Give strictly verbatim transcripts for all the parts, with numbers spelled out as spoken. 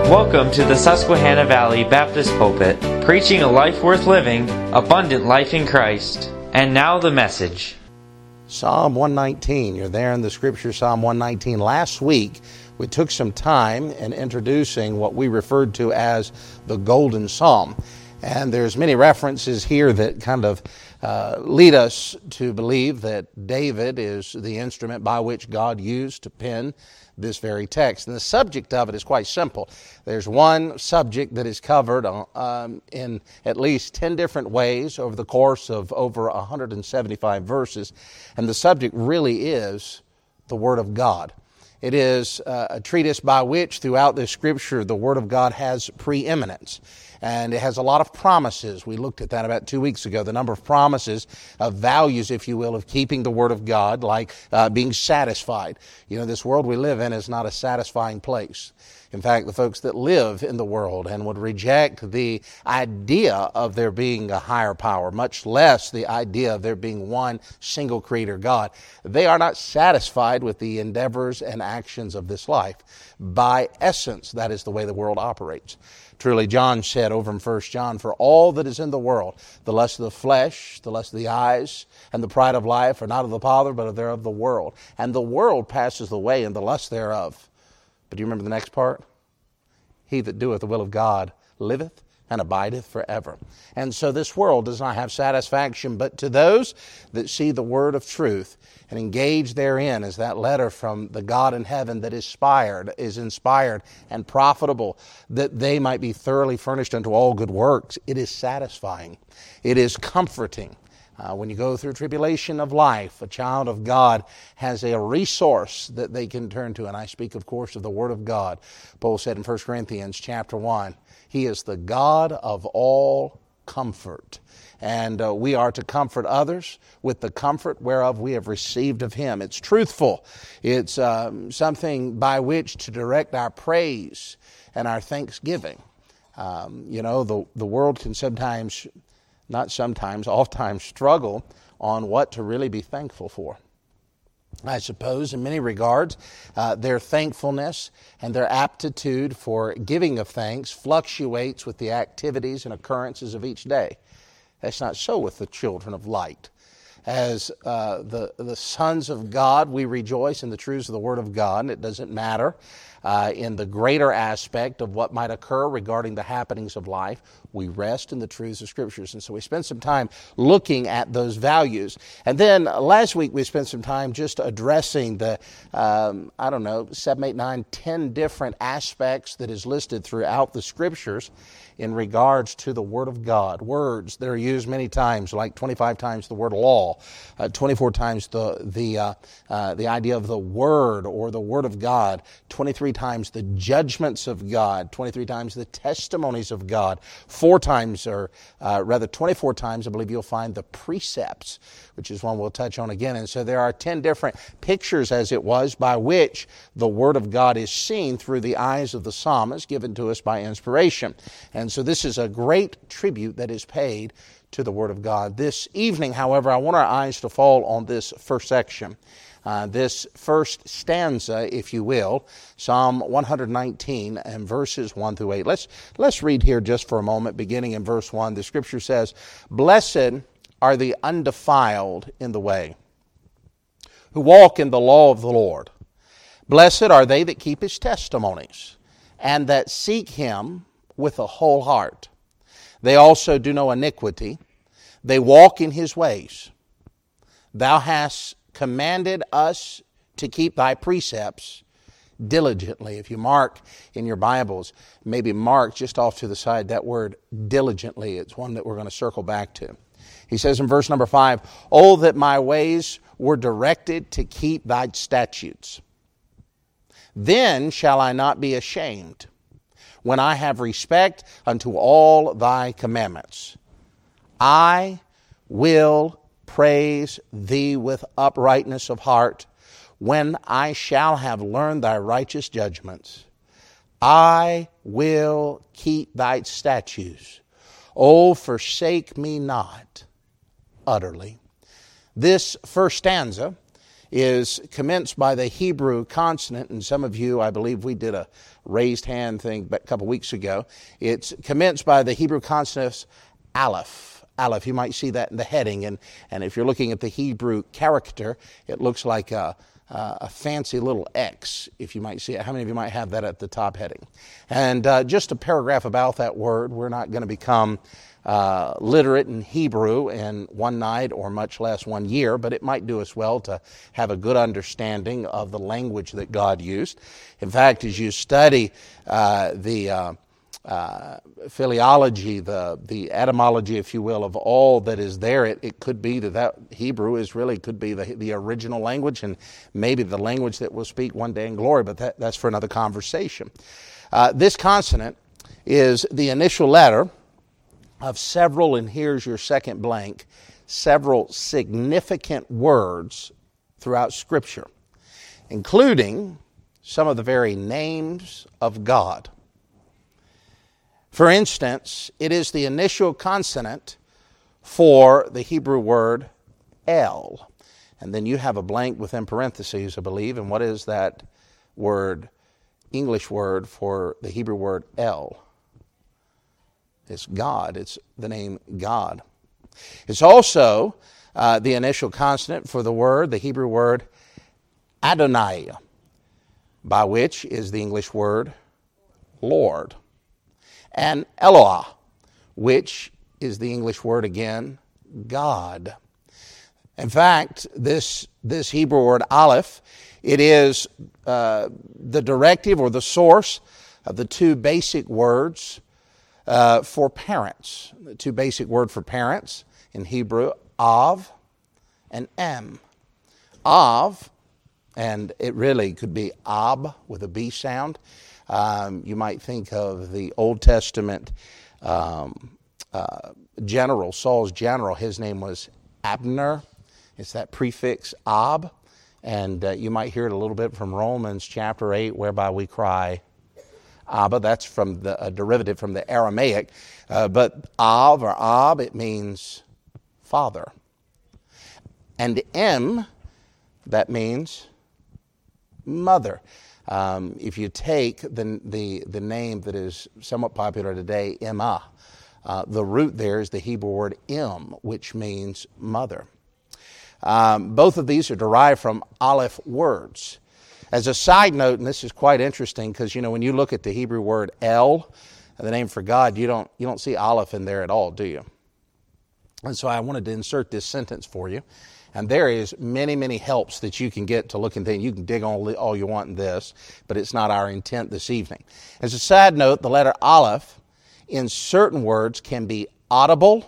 Welcome to the Susquehanna Valley Baptist Pulpit, preaching a life worth living, abundant life in Christ. And now the message. Psalm one nineteen. You're there in the scripture, Psalm one nineteen. Last week, we took some time in introducing what we referred to as the Golden Psalm. And there's many references here that kind of uh, lead us to believe that David is the instrument by which God used to pen this very text. And the subject of it is quite simple. There's one subject that is covered um, in at least ten different ways over the course of over one hundred seventy-five verses. And the subject really is the Word of God. It is uh, a treatise by which throughout the Scripture the Word of God has preeminence. And it has a lot of promises. We looked at that about two weeks ago. The number of promises, of values, if you will, of keeping the Word of God, like uh, being satisfied. You know, this world we live in is not a satisfying place. In fact, the folks that live in the world and would reject the idea of there being a higher power, much less the idea of there being one single creator God, they are not satisfied with the endeavors and actions of this life. By essence, that is the way the world operates. Truly, John said over in First John, for all that is in the world, the lust of the flesh, the lust of the eyes, and the pride of life are not of the Father, but are of the world. And the world passes away, and the lust thereof. But do you remember the next part? He that doeth the will of God liveth and abideth forever. And so this world does not have satisfaction, but to those that see the word of truth and engage therein, as that letter from the God in heaven that is inspired, is inspired and profitable, that they might be thoroughly furnished unto all good works. It is satisfying. It is comforting. Uh, when you go through tribulation of life, a child of God has a resource that they can turn to. And I speak, of course, of the Word of God. Paul said in First Corinthians chapter one, He is the God of all comfort. And uh, we are to comfort others with the comfort whereof we have received of Him. It's truthful. It's um, something by which to direct our praise and our thanksgiving. Um, you know, the, the world can sometimes... not sometimes, oftentimes struggle on what to really be thankful for. I suppose in many regards, uh, their thankfulness and their aptitude for giving of thanks fluctuates with the activities and occurrences of each day. That's not so with the children of light. As uh, the, the sons of God, we rejoice in the truths of the Word of God, and it doesn't matter uh, in the greater aspect of what might occur regarding the happenings of life. We rest in the truths of Scriptures. And so we spend some time looking at those values. And then last week we spent some time just addressing the, um, I don't know, seven, eight, nine, ten different aspects that is listed throughout the Scriptures in regards to the Word of God. Words that are used many times, like twenty-five times the word law, uh, twenty-four times the the uh, uh, the idea of the Word or the Word of God, twenty-three times the judgments of God, twenty-three times the testimonies of God, four times, or uh, rather twenty-four times, I believe you'll find the precepts, which is one we'll touch on again. And so there are ten different pictures, as it was, by which the Word of God is seen through the eyes of the psalmist, given to us by inspiration. And so this is a great tribute that is paid to the Word of God. This evening, however, I want our eyes to fall on this first section. Uh, this first stanza, if you will, Psalm one nineteen and verses one through eight. Let's, let's read here just for a moment, beginning in verse one. The Scripture says, Blessed are the undefiled in the way, who walk in the law of the Lord. Blessed are they that keep His testimonies, and that seek Him with a whole heart. They also do no iniquity. They walk in His ways. Thou hast commanded us to keep Thy precepts diligently. If you mark in your Bibles, maybe mark just off to the side that word diligently. It's one that we're going to circle back to. He says in verse number five, Oh, that my ways were directed to keep Thy statutes. Then shall I not be ashamed, when I have respect unto all Thy commandments. I will praise Thee with uprightness of heart, when I shall have learned Thy righteous judgments. I will keep Thy statutes. Oh, forsake me not utterly. This first stanza is commenced by the Hebrew consonant, and some of you, I believe we did a raised hand thing a couple weeks ago. It's commenced by the Hebrew consonant Aleph. Aleph, you might see that in the heading, and, and if you're looking at the Hebrew character, it looks like a, a, a fancy little X, if you might see it. How many of you might have that at the top heading? And uh, just a paragraph about that word. We're not going to become Uh, literate in Hebrew in one night or much less one year, but it might do us well to have a good understanding of the language that God used. In fact, as you study uh, the uh, uh, philology, the the etymology, if you will, of all that is there, it, it could be that, that Hebrew is really could be the, the original language and maybe the language that we'll speak one day in glory, but that, that's for another conversation. Uh, this consonant is the initial letter of several, and here's your second blank, several significant words throughout Scripture, including some of the very names of God. For instance, it is the initial consonant for the Hebrew word El. And then you have a blank within parentheses, I believe, and what is that word, English word for the Hebrew word El? It's God. It's the name God. It's also uh, the initial consonant for the word, the Hebrew word Adonai, by which is the English word Lord. And Eloah, which is the English word again, God. In fact, this, this Hebrew word Aleph, it is uh, the directive or the source of the two basic words Uh, for parents. The two basic words for parents in Hebrew, Av and Em. Av, and it really could be Ab with a B sound. Um, you might think of the Old Testament um, uh, general, Saul's general. His name was Abner. It's that prefix Ab. And uh, you might hear it a little bit from Romans chapter eight, whereby we cry, Abba, that's from the a derivative from the Aramaic, uh, but Av or Ab, it means father. And Em, that means mother. Um, if you take the, the, the name that is somewhat popular today, Emma, uh, the root there is the Hebrew word Em, which means mother. Um, both of these are derived from Aleph words. As a side note, and this is quite interesting because, you know, when you look at the Hebrew word El, the name for God, you don't you don't see Aleph in there at all, do you? And so I wanted to insert this sentence for you. And there is many, many helps that you can get to look into. You can dig on all you want in this, but it's not our intent this evening. As a side note, the letter Aleph in certain words can be audible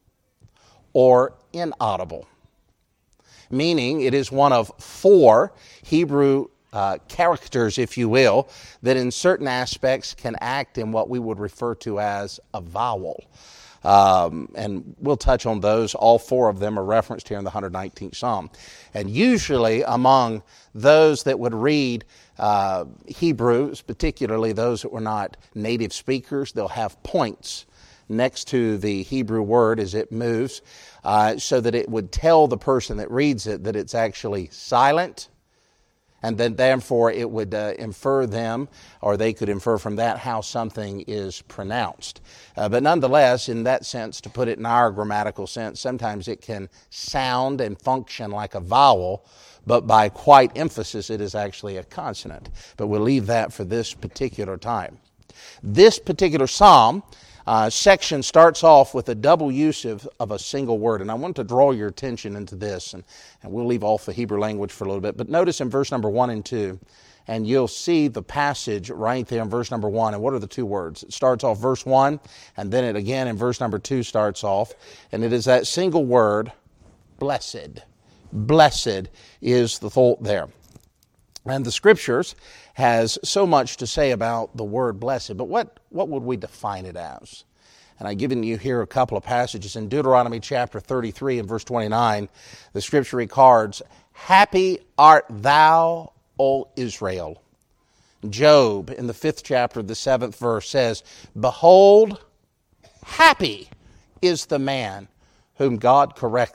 or inaudible, meaning it is one of four Hebrew Uh, characters, if you will, that in certain aspects can act in what we would refer to as a vowel. Um, and we'll touch on those. All four of them are referenced here in the one hundred nineteenth Psalm. And usually among those that would read uh, Hebrew, particularly those that were not native speakers, they'll have points next to the Hebrew word as it moves, uh, so that it would tell the person that reads it that it's actually silent. And then therefore it would uh, infer them, or they could infer from that how something is pronounced. Uh, but nonetheless, in that sense, to put it in our grammatical sense, sometimes it can sound and function like a vowel, but by quite emphasis it is actually a consonant. But we'll leave that for this particular time. This particular psalm Uh, section starts off with a double use of, of a single word. And I want to draw your attention into this, and, and we'll leave off the Hebrew language for a little bit. But notice in verse number one and two, and you'll see the passage right there in verse number one. And what are the two words? It starts off verse one, and then it again in verse number two starts off. And it is that single word, blessed. Blessed is the thought there. And the Scriptures has so much to say about the word blessed, but what, what would we define it as? And I've given you here a couple of passages. In Deuteronomy chapter thirty-three and verse twenty-nine, the Scripture records, "Happy art thou, O Israel." Job, in the fifth chapter of the seventh verse, says, "Behold, happy is the man whom God correcteth,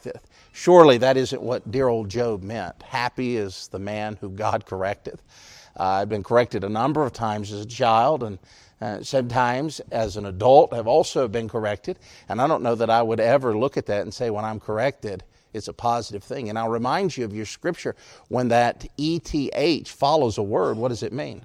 Surely that isn't what dear old Job meant. Happy is the man who God correcteth. Uh, I've been corrected a number of times as a child, and uh, sometimes as an adult I've also been corrected. And I don't know that I would ever look at that and say when I'm corrected, it's a positive thing. And I'll remind you of your scripture, when that E T H follows a word, what does it mean?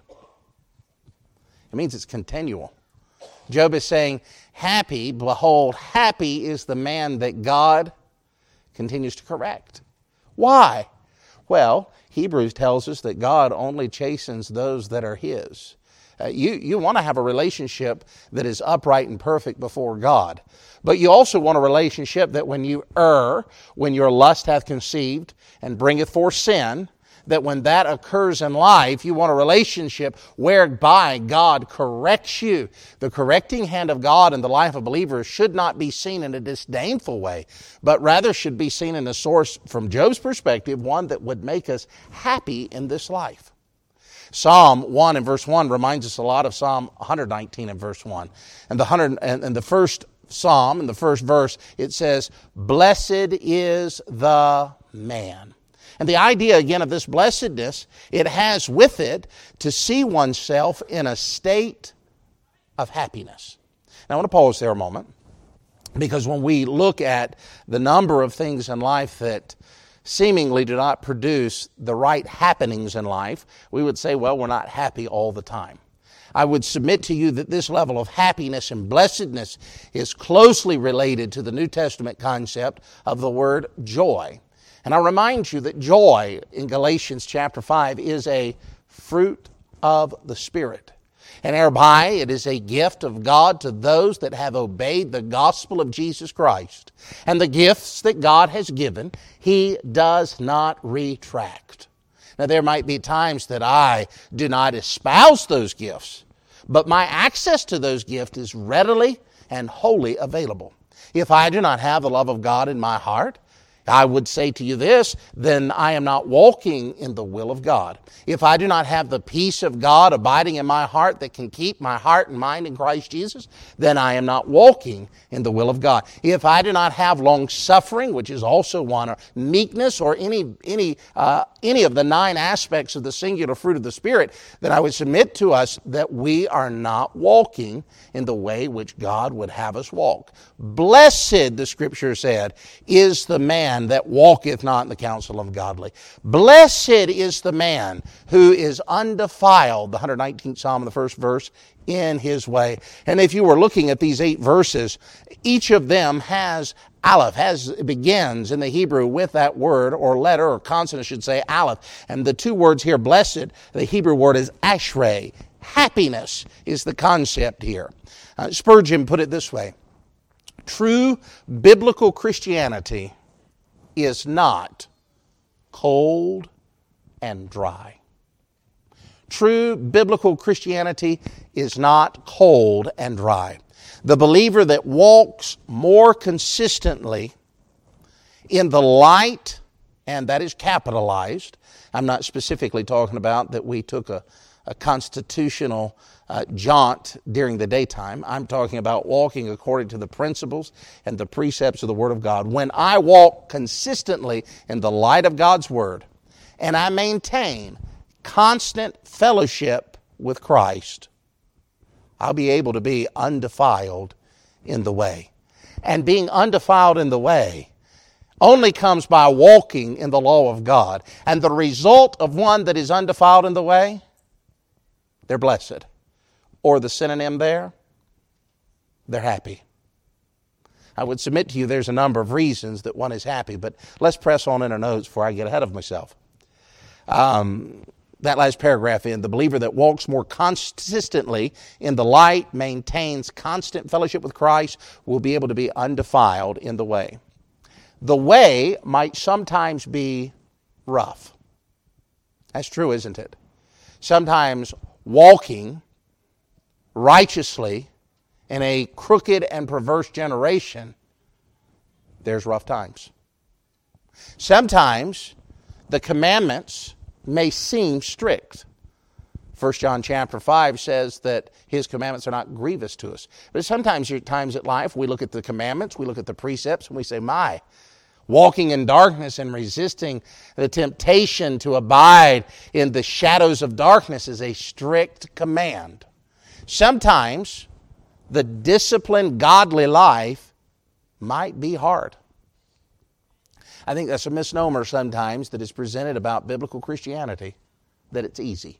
It means it's continual. Job is saying, happy, behold, happy is the man that God continues to correct. Why? Well, Hebrews tells us that God only chastens those that are His. Uh, you you want to have a relationship that is upright and perfect before God. But you also want a relationship that when you err, when your lust hath conceived and bringeth forth sin, that when that occurs in life, you want a relationship whereby God corrects you. The correcting hand of God in the life of believers should not be seen in a disdainful way, but rather should be seen in a source, from Job's perspective, one that would make us happy in this life. Psalm one and verse one reminds us a lot of Psalm one nineteen and verse one. And the hundred and, and the first psalm, in the first verse, it says, "Blessed is the man." And the idea, again, of this blessedness, it has with it to see oneself in a state of happiness. Now, I want to pause there a moment, because when we look at the number of things in life that seemingly do not produce the right happenings in life, we would say, well, we're not happy all the time. I would submit to you that this level of happiness and blessedness is closely related to the New Testament concept of the word joy. And I remind you that joy in Galatians chapter five is a fruit of the Spirit. And thereby it is a gift of God to those that have obeyed the gospel of Jesus Christ. And the gifts that God has given, He does not retract. Now, there might be times that I do not espouse those gifts, but my access to those gifts is readily and wholly available. If I do not have the love of God in my heart, I would say to you this, then I am not walking in the will of God. If I do not have the peace of God abiding in my heart that can keep my heart and mind in Christ Jesus, then I am not walking in the will of God. If I do not have long suffering, which is also one, or meekness, or any any uh, any of the nine aspects of the singular fruit of the Spirit, then I would submit to us that we are not walking in the way which God would have us walk. Blessed, the Scripture said, is the man that walketh not in the counsel of godly. Blessed is the man who is undefiled, the one hundred nineteenth Psalm, the first verse, in his way. And if you were looking at these eight verses, each of them has aleph, has begins in the Hebrew with that word, or letter, or consonant, I should say, aleph. And the two words here, blessed, the Hebrew word is ashrei. Happiness is the concept here. Uh, Spurgeon put it this way: true biblical Christianity is not cold and dry. True biblical Christianity is not cold and dry. The believer that walks more consistently in the light, and that is capitalized. I'm not specifically talking about that we took a, a constitutional Uh, jaunt during the daytime. I'm talking about walking according to the principles and the precepts of the Word of God. When I walk consistently in the light of God's Word, and I maintain constant fellowship with Christ, I'll be able to be undefiled in the way. And being undefiled in the way only comes by walking in the law of God. And the result of one that is undefiled in the way, they're blessed. Or the synonym there, they're happy. I would submit to you there's a number of reasons that one is happy, but let's press on in our notes before I get ahead of myself. Um, that last paragraph in, the believer that walks more consistently in the light, maintains constant fellowship with Christ, will be able to be undefiled in the way. The way might sometimes be rough. That's true, isn't it? Sometimes walking righteously in a crooked and perverse generation, there's rough times. Sometimes the commandments may seem strict. First John chapter five says that His commandments are not grievous to us. But sometimes there are times in life we look at the commandments, we look at the precepts, and we say, my, Walking in darkness and resisting the temptation to abide in the shadows of darkness is a strict command. Sometimes the disciplined, godly life might be hard. I think that's a misnomer sometimes that is presented about biblical Christianity, that it's easy.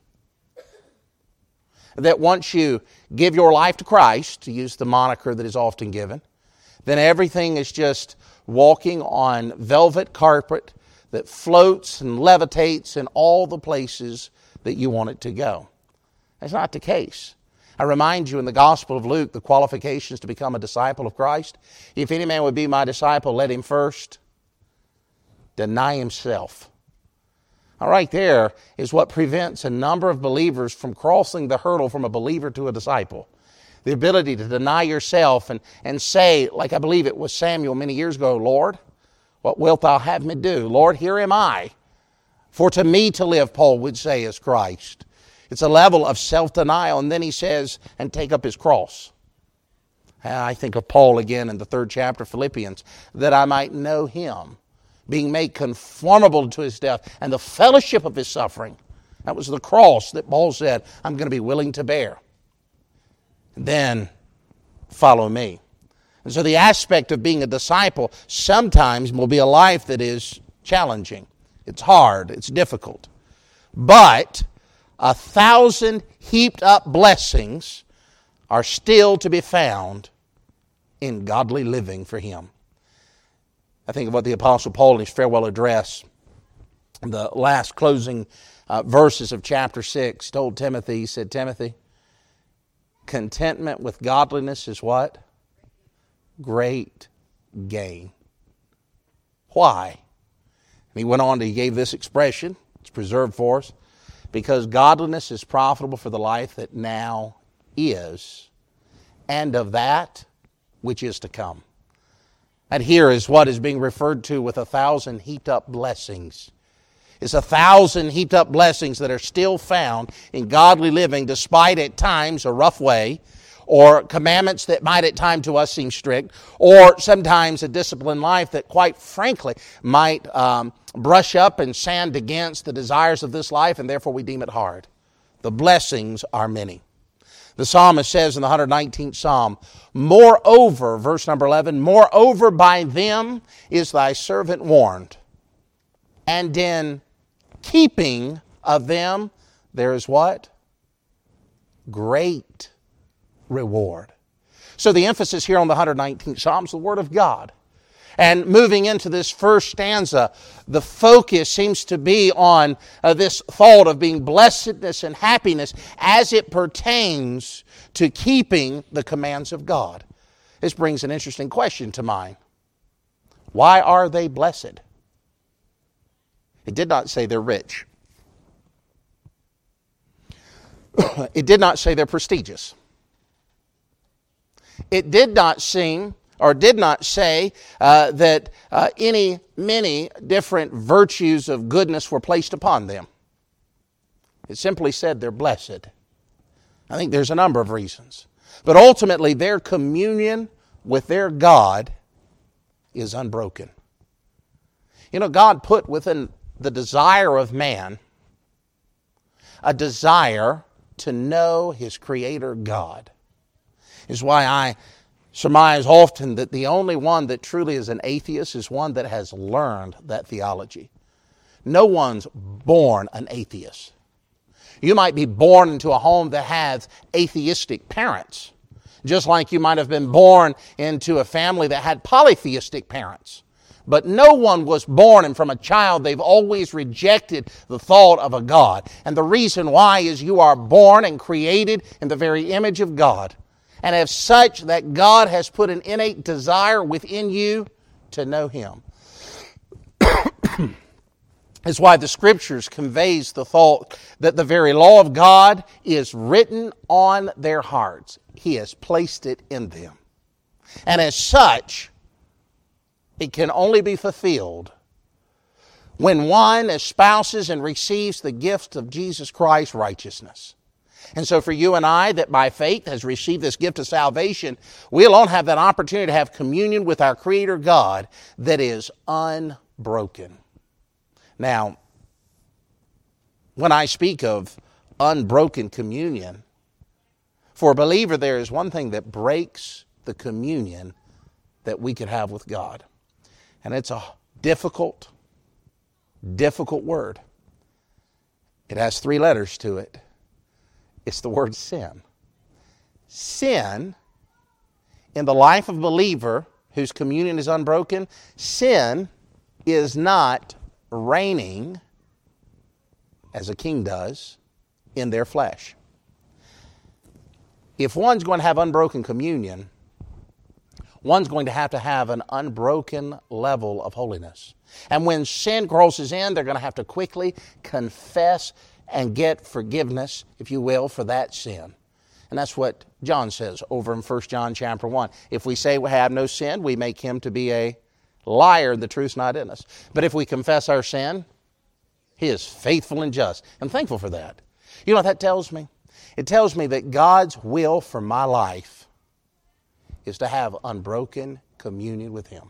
That once you give your life to Christ, to use the moniker that is often given, then everything is just walking on velvet carpet that floats and levitates in all the places that you want it to go. That's not the case. I remind you in the Gospel of Luke, the qualifications to become a disciple of Christ. If any man would be my disciple, let him first deny himself. Now, right there is what prevents a number of believers from crossing the hurdle from a believer to a disciple. The ability to deny yourself and, and say, like I believe it was Samuel many years ago, Lord, what wilt thou have me do? Lord, here am I. For to me to live, Paul would say, is Christ. It's a level of self-denial. And then he says, and take up his cross. I think of Paul again in the third chapter of Philippians, that I might know him, being made conformable to his death and the fellowship of his suffering. That was the cross that Paul said, I'm going to be willing to bear. Then follow me. And so the aspect of being a disciple sometimes will be a life that is challenging. It's hard. It's difficult. But a thousand heaped up blessings are still to be found in godly living for him. I think of what the Apostle Paul in his farewell address, the last closing uh, verses of chapter six, told Timothy, he said, Timothy, contentment with godliness is what? Great gain. Why? And he went on to, he gave this expression, it's preserved for us, because godliness is profitable for the life that now is, and of that which is to come. And here is what is being referred to with a thousand heaped up blessings. It's a thousand heaped up blessings that are still found in godly living, despite at times a rough way, or commandments that might at times to us seem strict, or sometimes a disciplined life that quite frankly might um, brush up and sand against the desires of this life, and therefore we deem it hard. The blessings are many. The psalmist says in the one hundred nineteenth Psalm, moreover, verse number eleven, moreover by them is thy servant warned, and in keeping of them there is what? Great reward. So the emphasis here on the one hundred nineteenth Psalm is the Word of God. And moving into this first stanza, the focus seems to be on uh, this thought of being blessedness and happiness as it pertains to keeping the commands of God. This brings an interesting question to mind. Why are they blessed? It did not say they're rich. It did not say they're prestigious. It did not seem or did not say uh, that uh, any, many different virtues of goodness were placed upon them. It simply said they're blessed. I think there's a number of reasons. But ultimately, their communion with their God is unbroken. You know, God put within the desire of man a desire to know his Creator God. Is why I surmise often that the only one that truly is an atheist is one that has learned that theology. No one's born an atheist. You might be born into a home that has atheistic parents, just like you might have been born into a family that had polytheistic parents. But no one was born, and from a child they've always rejected the thought of a God. And the reason why is you are born and created in the very image of God. And as such, that God has put an innate desire within you to know Him. That's why the Scriptures conveys the thought that the very law of God is written on their hearts. He has placed it in them. And as such, it can only be fulfilled when one espouses and receives the gift of Jesus Christ's righteousness. And so for you and I that by faith has received this gift of salvation, we alone have that opportunity to have communion with our Creator God that is unbroken. Now, when I speak of unbroken communion, for a believer there is one thing that breaks the communion that we could have with God. And it's a difficult, difficult word. It has three letters to it. It's the word sin. Sin, in the life of a believer whose communion is unbroken, sin is not reigning, as a king does, in their flesh. If one's going to have unbroken communion, one's going to have to have an unbroken level of holiness. And when sin crosses in, they're going to have to quickly confess and get forgiveness, if you will, for that sin. And that's what John says over in First John chapter one. If we say we have no sin, we make him to be a liar, and the truth's not in us. But if we confess our sin, he is faithful and just. I'm thankful for that. You know what that tells me? It tells me that God's will for my life is to have unbroken communion with him.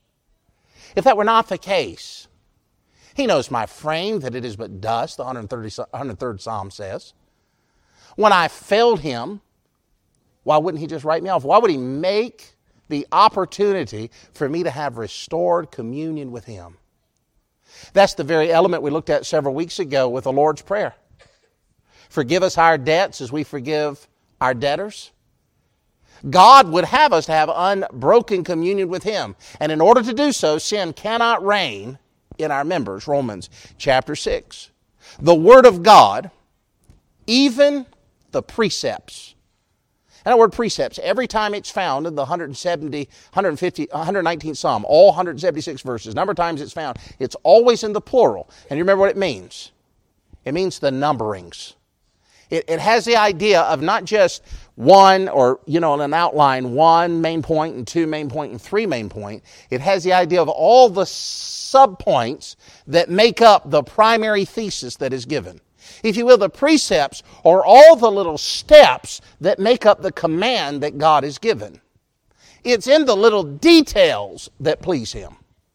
If that were not the case, he knows my frame, that it is but dust, the one hundred third Psalm says. When I failed him, why wouldn't he just write me off? Why would he make the opportunity for me to have restored communion with him? That's the very element we looked at several weeks ago with the Lord's Prayer. Forgive us our debts as we forgive our debtors. God would have us to have unbroken communion with him. And in order to do so, sin cannot reign in our members. Romans chapter six. The Word of God, even the precepts. And that word precepts, every time it's found in the one hundred seventy, one hundred fifty, one hundred nineteenth Psalm, all one hundred seventy-six verses, number of times it's found, it's always in the plural. And you remember what it means? It means the numberings. It, it has the idea of not just one or, you know, in an outline, one main point and two main point and three main point. It has the idea of all the subpoints that make up the primary thesis that is given. If you will, the precepts are all the little steps that make up the command that God has given. It's in the little details that please him.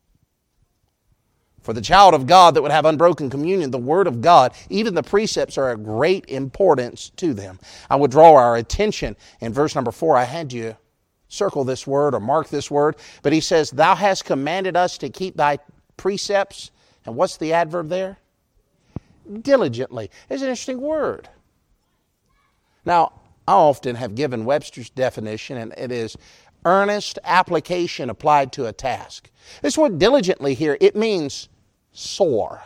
For the child of God that would have unbroken communion, the Word of God, even the precepts are of great importance to them. I would draw our attention in verse number four. I had you circle this word or mark this word. But he says, thou hast commanded us to keep thy precepts. And what's the adverb there? Diligently. It's an interesting word. Now, I often have given Webster's definition, and it is earnest application applied to a task. This word diligently here, it means sore.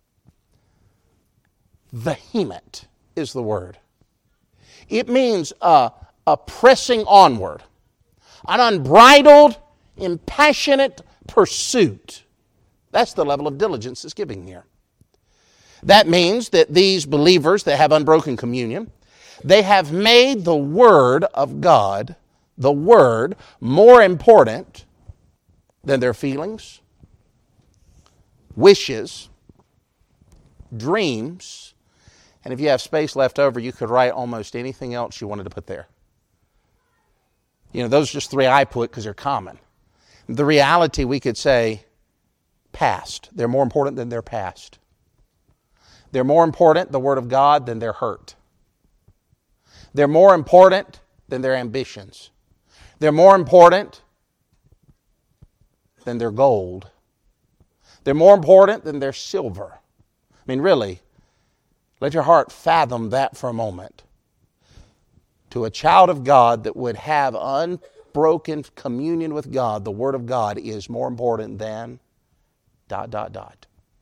Vehement is the word. It means uh, a pressing onward, an unbridled, impassionate pursuit. That's the level of diligence that's given here. That means that these believers that have unbroken communion, they have made the Word of God, the Word, more important than their feelings, wishes, dreams, and if you have space left over, you could write almost anything else you wanted to put there. You know, those are just three I put because they're common. The reality, we could say, past. They're more important than their past. They're more important, the Word of God, than their hurt. They're more important than their ambitions. They're more important than their gold. They're more important than their silver. I mean, really, let your heart fathom that for a moment. To a child of God that would have unbroken communion with God, the Word of God is more important than dot, dot, dot.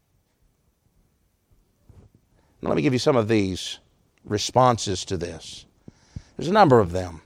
Now, let me give you some of these responses to this. There's a number of them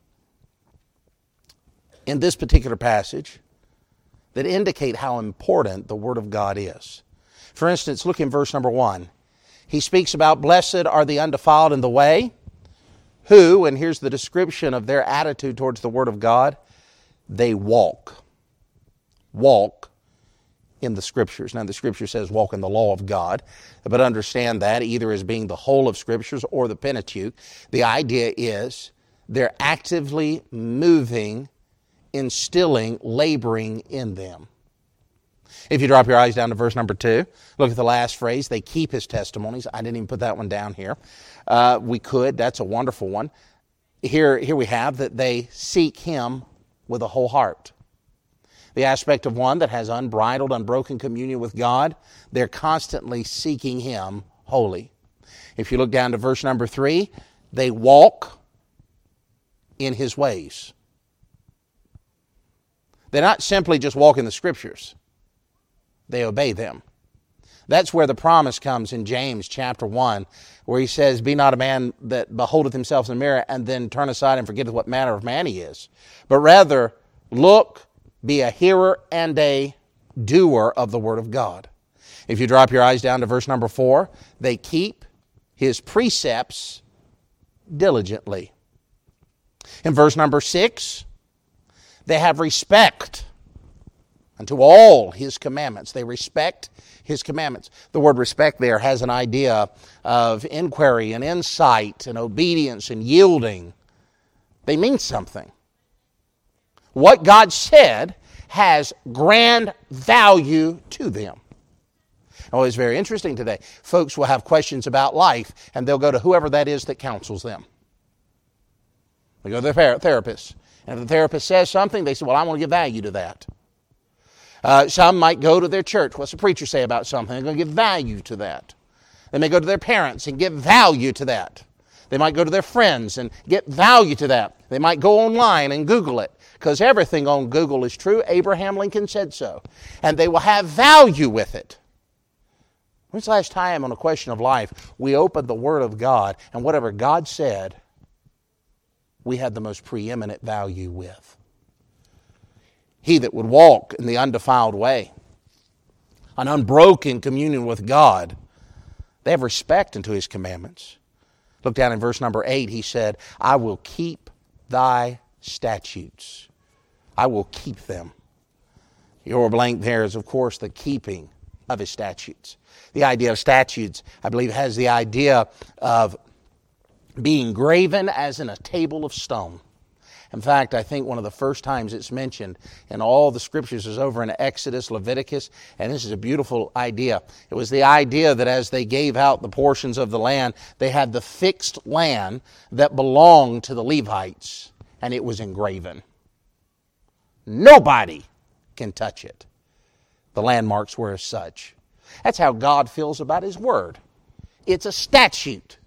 in this particular passage that indicate how important the Word of God is. For instance, look in verse number one. He speaks about, blessed are the undefiled in the way, who, and here's the description of their attitude towards the Word of God, they walk. Walk in the Scriptures. Now, the Scripture says walk in the law of God, but understand that either as being the whole of Scriptures or the Pentateuch. The idea is they're actively moving, instilling, laboring in them. If you drop your eyes down to verse number two, look at the last phrase, they keep His testimonies. I didn't even put that one down here. Uh, we could, that's a wonderful one. Here, here we have that they seek Him with a whole heart. The aspect of one that has unbridled, unbroken communion with God, they're constantly seeking Him wholly. If you look down to verse number three, they walk in His ways. They're not simply just walking the Scriptures. They obey them. That's where the promise comes in James chapter one, where he says, be not a man that beholdeth himself in the mirror and then turn aside and forgetteth what manner of man he is, but rather look, be a hearer and a doer of the word of God. If you drop your eyes down to verse number four, they keep His precepts diligently. In verse number six, they have respect unto all His commandments. They respect His commandments. The word respect there has an idea of inquiry and insight and obedience and yielding. They mean something. What God said has grand value to them. Oh, it's very interesting today. Folks will have questions about life, and they'll go to whoever that is that counsels them. They go to their therapist. And if the therapist says something, they say, well, I want to give value to that. Uh, some might go to their church. What's the preacher say about something? They're going to give value to that. They may go to their parents and give value to that. They might go to their friends and get value to that. They might go online and Google it, because everything on Google is true. Abraham Lincoln said so. And they will have value with it. When's the last time on a question of life we opened the Word of God and whatever God said, we had the most preeminent value with? He that would walk in the undefiled way, an unbroken communion with God, they have respect unto His commandments. Look down in verse number eight, he said, I will keep thy statutes. I will keep them. Your blank there is, of course, the keeping of His statutes. The idea of statutes, I believe, has the idea of being graven as in a table of stone. In fact, I think one of the first times it's mentioned in all the Scriptures is over in Exodus, Leviticus, and this is a beautiful idea. It was the idea that as they gave out the portions of the land, they had the fixed land that belonged to the Levites, and it was engraven. Nobody can touch it. The landmarks were as such. That's how God feels about His Word. It's a statute.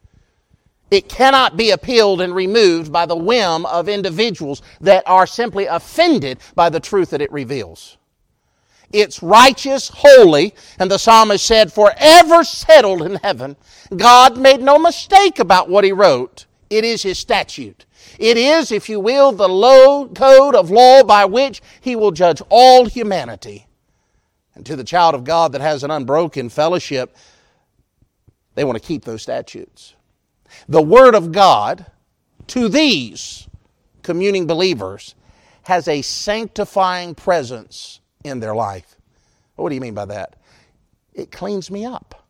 It cannot be appealed and removed by the whim of individuals that are simply offended by the truth that it reveals. It's righteous, holy, and the psalmist said, forever settled in heaven. God made no mistake about what He wrote. It is His statute. It is, if you will, the low code of law by which He will judge all humanity. And to the child of God that has an unbroken fellowship, they want to keep those statutes. The Word of God, to these communing believers, has a sanctifying presence in their life. What do you mean by that? It cleans me up.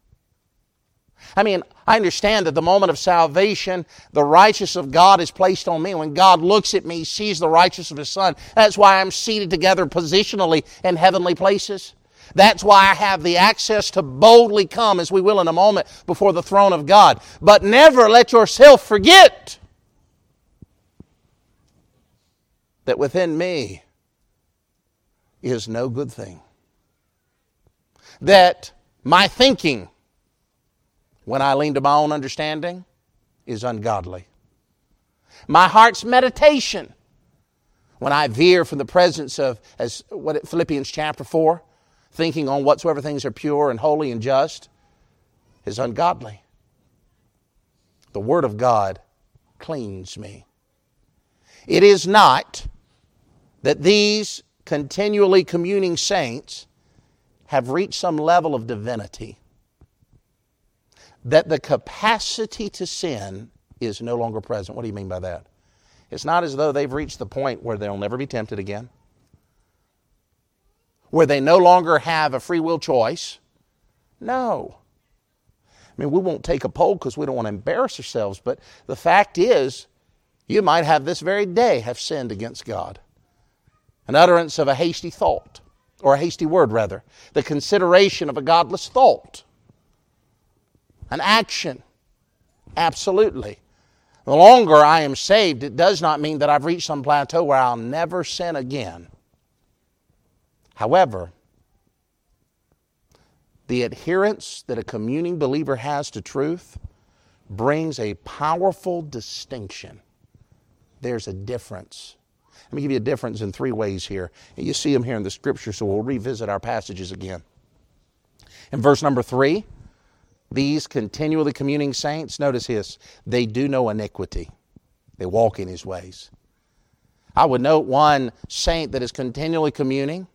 I mean, I understand that the moment of salvation, the righteousness of God is placed on me. When God looks at me, He sees the righteousness of His Son. That's why I'm seated together positionally in heavenly places. That's why I have the access to boldly come, as we will in a moment, before the throne of God. But never let yourself forget that within me is no good thing. That my thinking, when I lean to my own understanding, is ungodly. My heart's meditation, when I veer from the presence of, as what Philippians chapter four, thinking on whatsoever things are pure and holy and just, is ungodly. The Word of God cleans me. It is not that these continually communing saints have reached some level of divinity, that the capacity to sin is no longer present. What do you mean by that? It's not as though they've reached the point where they'll never be tempted again, where they no longer have a free will choice? No. I mean, we won't take a poll because we don't want to embarrass ourselves, but the fact is, you might have this very day have sinned against God. An utterance of a hasty thought, or a hasty word rather, the consideration of a godless thought, an action. Absolutely. The longer I am saved, it does not mean that I've reached some plateau where I'll never sin again. However, the adherence that a communing believer has to truth brings a powerful distinction. There's a difference. Let me give you a difference in three ways here. You see them here in the Scripture, so we'll revisit our passages again. In verse number three, these continually communing saints, notice this, they do no iniquity. They walk in His ways. I would note one saint that is continually communing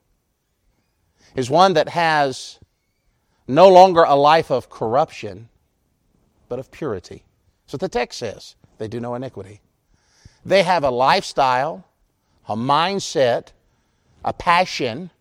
is one that has no longer a life of corruption, but of purity. That's what the text says. They do no iniquity. They have a lifestyle, a mindset, a passion,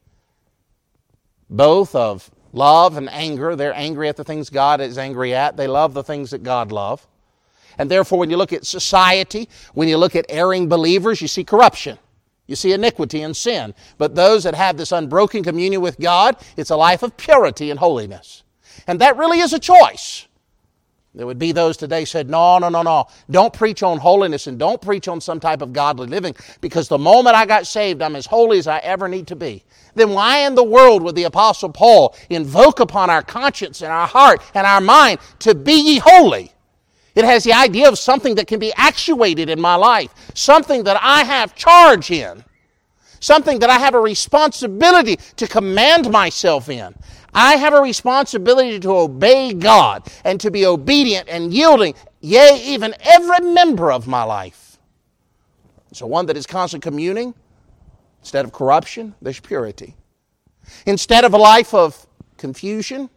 both of love and anger. They're angry at the things God is angry at. They love the things that God loves. And therefore, when you look at society, when you look at erring believers, you see corruption. You see iniquity and sin. But those that have this unbroken communion with God, it's a life of purity and holiness. And that really is a choice. There would be those today said, no, no, no, no. Don't preach on holiness and don't preach on some type of godly living, because the moment I got saved, I'm as holy as I ever need to be. Then why in the world would the Apostle Paul invoke upon our conscience and our heart and our mind to be ye holy? It has the idea of something that can be actuated in my life, something that I have charge in, something that I have a responsibility to command myself in. I have a responsibility to obey God and to be obedient and yielding, yea, even every member of my life. So one that is constantly communing, instead of corruption, there's purity. Instead of a life of confusion,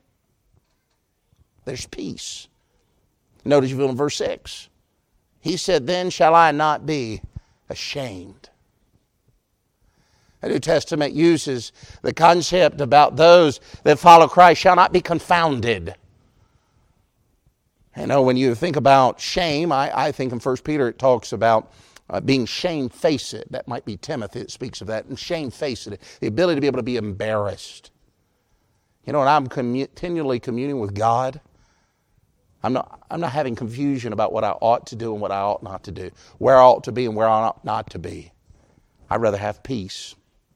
there's peace. Notice you in verse six. He said, then shall I not be ashamed. The New Testament uses the concept about those that follow Christ shall not be confounded. You know, when you think about shame, I, I think in First Peter it talks about uh, being shamefaced. That might be Timothy that speaks of that. And shamefaced, the ability to be able to be embarrassed. You know, when I'm continually communing with God, I'm not, I'm not having confusion about what I ought to do and what I ought not to do, where I ought to be and where I ought not to be. I'd rather have peace.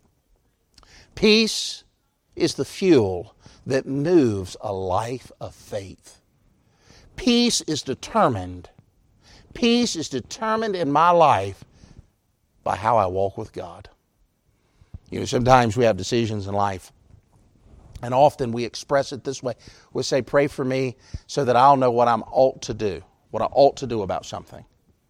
Peace is the fuel that moves a life of faith. Peace is determined. Peace is determined in my life by how I walk with God. You know, sometimes we have decisions in life, and often we express it this way. We say, pray for me so that I'll know what I'm ought to do, what I ought to do about something.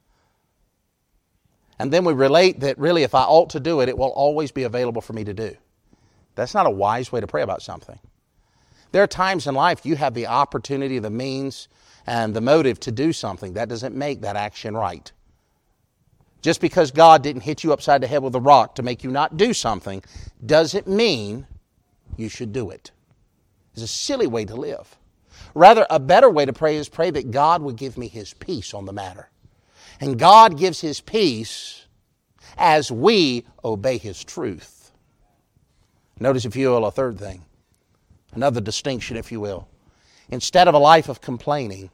And then we relate that really if I ought to do it, it will always be available for me to do. That's not a wise way to pray about something. There are times in life you have the opportunity, the means, and the motive to do something. That doesn't make that action right. Just because God didn't hit you upside the head with a rock to make you not do something doesn't mean you should do it. It's a silly way to live. Rather, a better way to pray is pray that God would give me His peace on the matter. And God gives His peace as we obey His truth. Notice, if you will, a third thing. Another distinction, if you will. Instead of a life of complaining,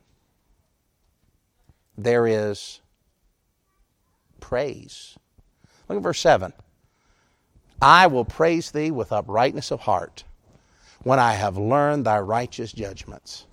there is praise. Look at verse seven. I will praise Thee with uprightness of heart when I have learned Thy righteous judgments.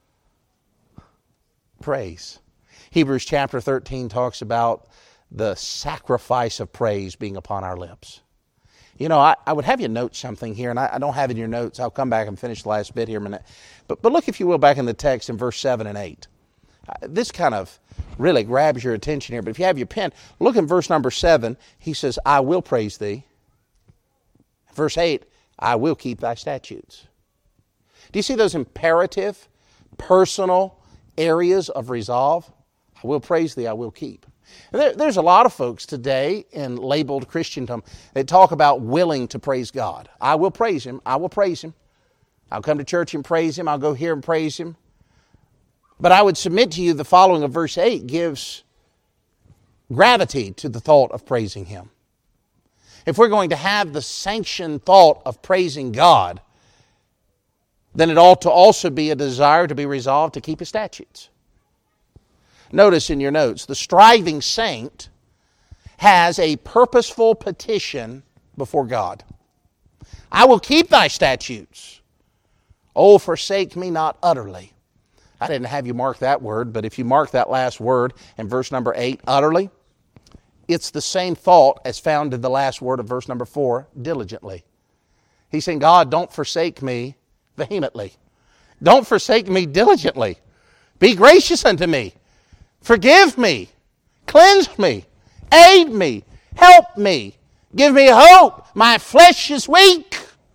Praise. Hebrews chapter thirteen talks about the sacrifice of praise being upon our lips. You know, I, I would have you note something here, and I, I don't have it in your notes. I'll come back and finish the last bit here in a minute. But, but look, if you will, back in the text in verse seven and eight. Uh, this kind of really grabs your attention here. But if you have your pen, look in verse number seven. He says, I will praise Thee. Verse eight, I will keep Thy statutes. Do you see those imperative, personal areas of resolve? I will praise thee, I will keep. There, there's a lot of folks today in labeled Christendom that talk about willing to praise God. I will praise Him, I will praise Him. I'll come to church and praise Him, I'll go here and praise Him. But I would submit to you the following of verse eight gives gravity to the thought of praising Him. If we're going to have the sanctioned thought of praising God, then it ought to also be a desire to be resolved to keep His statutes. Notice in your notes, the striving saint has a purposeful petition before God. I will keep thy statutes. Oh, forsake me not utterly. I didn't have you mark that word, but if you mark that last word in verse number eight, utterly, it's the same thought as found in the last word of verse number four, diligently. He's saying, God, don't forsake me vehemently. Don't forsake me diligently. Be gracious unto me. Forgive me. Cleanse me. Aid me. Help me. Give me hope. My flesh is weak.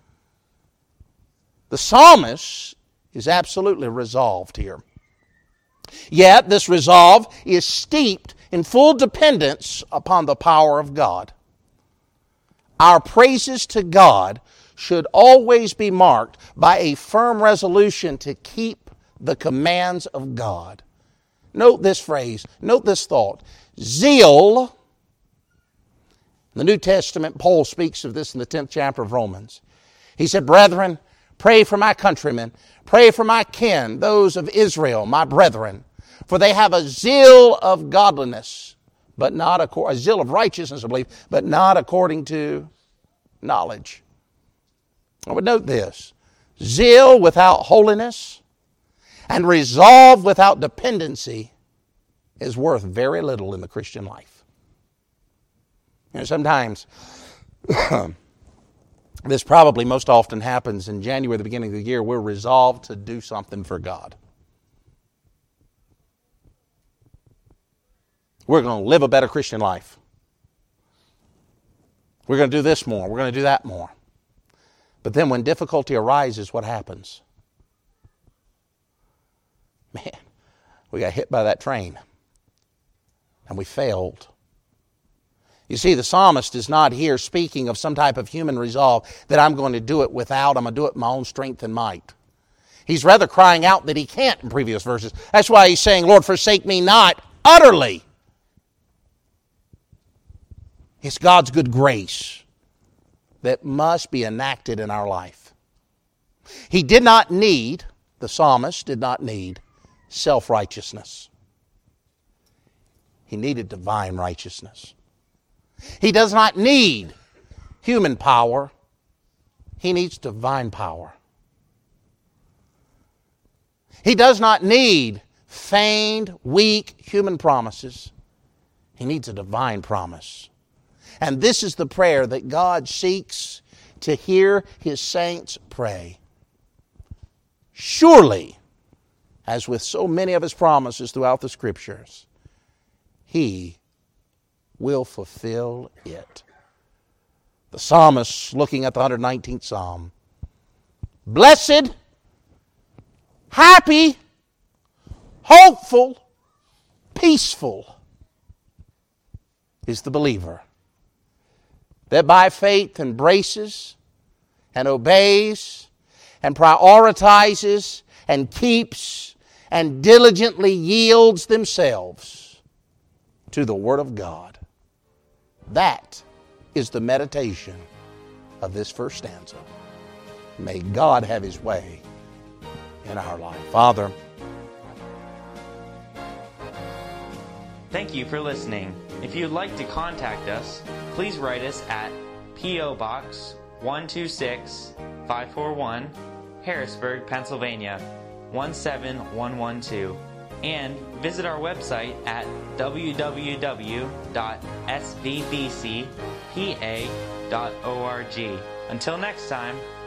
The psalmist is absolutely resolved here. Yet this resolve is steeped in full dependence upon the power of God. Our praises to God should always be marked by a firm resolution to keep the commands of God. Note this phrase, note this thought. Zeal, in the New Testament, Paul speaks of this in the tenth chapter of Romans. He said, brethren, pray for my countrymen, pray for my kin, those of Israel, my brethren, for they have a zeal of godliness, but not a, a zeal of righteousness, I believe, but not according to knowledge. I would note this, zeal without holiness and resolve without dependency is worth very little in the Christian life. You know, sometimes this probably most often happens in January, the beginning of the year. We're resolved to do something for God. We're going to live a better Christian life. We're going to do this more. We're going to do that more. But then when difficulty arises, what happens? Man, we got hit by that train. And we failed. You see, the psalmist is not here speaking of some type of human resolve that I'm going to do it without, I'm going to do it in my own strength and might. He's rather crying out that he can't in previous verses. That's why he's saying, Lord, forsake me not utterly. It's God's good grace that must be enacted in our life. He did not need, the psalmist did not need self-righteousness. He needed divine righteousness. He does not need human power. He needs divine power. He does not need feigned, weak human promises. He needs a divine promise. And this is the prayer that God seeks to hear His saints pray. Surely, as with so many of His promises throughout the Scriptures, He will fulfill it. The psalmist, looking at the one hundred nineteenth Psalm, blessed, happy, hopeful, peaceful is the believer that by faith embraces and obeys and prioritizes and keeps and diligently yields themselves to the Word of God. That is the meditation of this first stanza. May God have His way in our life. Father, thank you for listening. If you'd like to contact us, please write us at P O Box one two six, five four one, Harrisburg, Pennsylvania one seven one one two, and visit our website at w w w dot s v b c p a dot org. Until next time,